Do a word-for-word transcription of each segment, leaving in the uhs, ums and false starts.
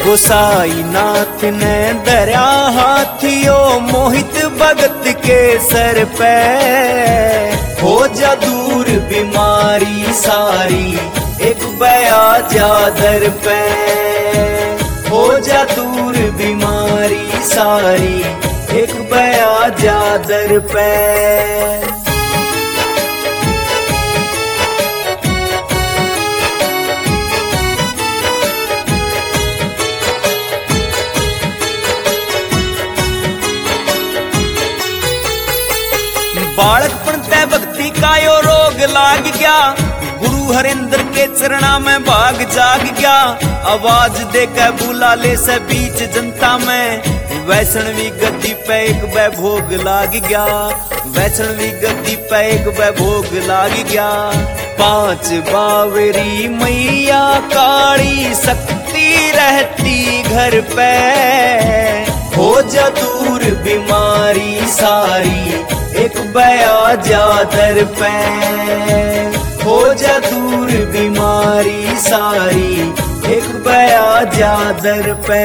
गोसाई नाथ ने दरिया हाथियो मोहित भगत के सर पे। हो जा दूर बीमारी सारी एक बया चादर पे। हो जा दूर बीमारी सारी एक बया चादर पे। बालकपन तय भक्ति का यो रोग लाग गया। गुरु हरेंद्र के चरणा में भाग जाग गया। आवाज देकर बुला ले से बीच जनता में। वैष्णवी गद्दी पे एक वैभोग लाग गया। वैष्णवी गद्दी पे एक वैभोग लाग गया। पांच बावरी मैया काली शक्ति रहती घर पे। हो जा दूर बीमारी सारी एक बया चादर पे। हो जा दूर बीमारी सारी एक बया चादर पे।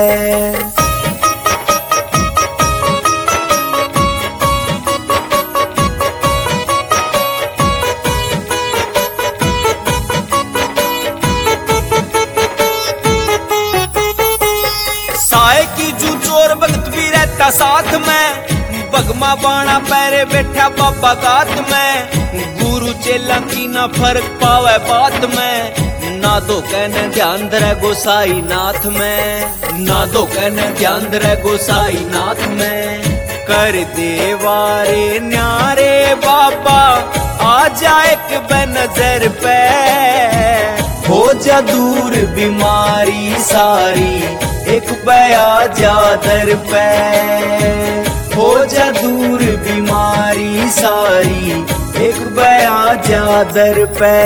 साए की जू चोर भगत भी रहता साथ में। भगमा बाणा पैरे बैठा बाबा गात में। गुरु चेला की ना फर्क पावे बात में। ना दो कहने ध्यान दे गोसाई नाथ में। ना दो कहने ध्यान दे गोसाई नाथ में। कर देवारे न्यारे बाबा आ जा एक नजर पे। हो जा दूर बीमारी सारी एक बया चादर पे। हो जा दूर बीमारी सारी एक बया चादर पे।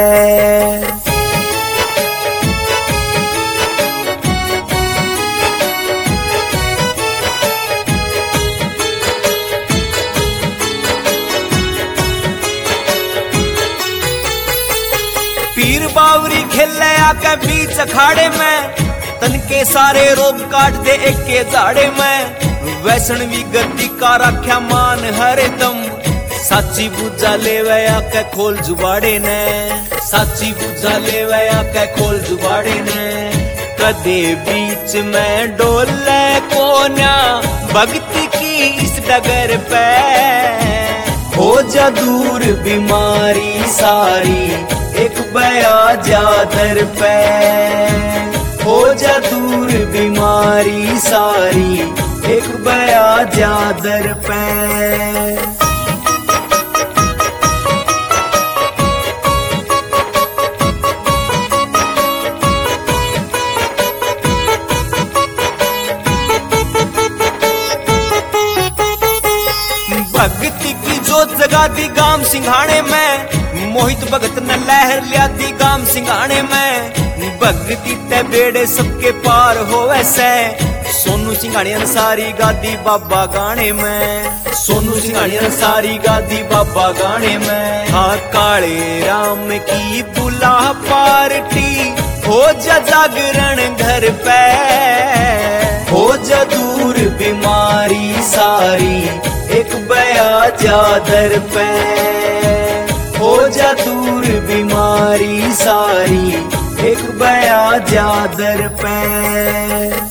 पीर बावरी खेले आके बीच अखाड़े में। तन के सारे रोग काट दे एक के झाड़े में। वैष्णवी गद्दी का रख्या मान हरे दम। साची बुझा ले वया के खोल जुबाड़े ने। साची बुझा ले वया के खोल जुबाड़े ने। कदे बीच में डोले कोन्या भक्ति की इस डगर पे। हो जा दूर बीमारी सारी एक बया चादर पे। हो जा दूर बीमारी सारी एक बया चादर पे। भक्ति की जोत जगा दी गांव सिंघाणे में। मोहित भगत ने लहर लिया दी गांव सिंघाणे में। भक्ति ते बेड़े सबके पार हो वैसे। सोनू सिंघाणिया सारी गादी बाबा गाने में। सोनू सिंघाणिया सारी गादी बाबा गाने में। हाँ काले राम की बुला पार्टी हो जा जागरण घर पे। हो जा दूर बीमारी सारी एक बया चादर पे। हो जा दूर बीमारी सारी एक बया चादर पे।